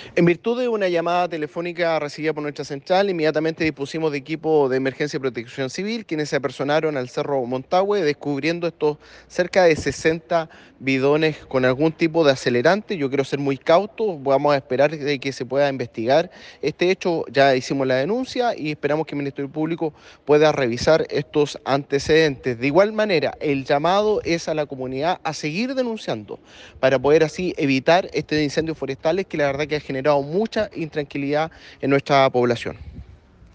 En virtud de una llamada telefónica recibida por nuestra central, inmediatamente dispusimos de equipo de emergencia y protección civil, quienes se apersonaron al Cerro Montahue, descubriendo estos cerca de 60 bidones con algún tipo de acelerante. Yo quiero ser muy cauto, vamos a esperar de que se pueda investigar este hecho. Ya hicimos la denuncia y esperamos que el Ministerio Público pueda revisar estos antecedentes. De igual manera, el llamado es a la comunidad a seguir denunciando para poder así evitar este incendios forestales que la verdad que ha generado mucha intranquilidad en nuestra población.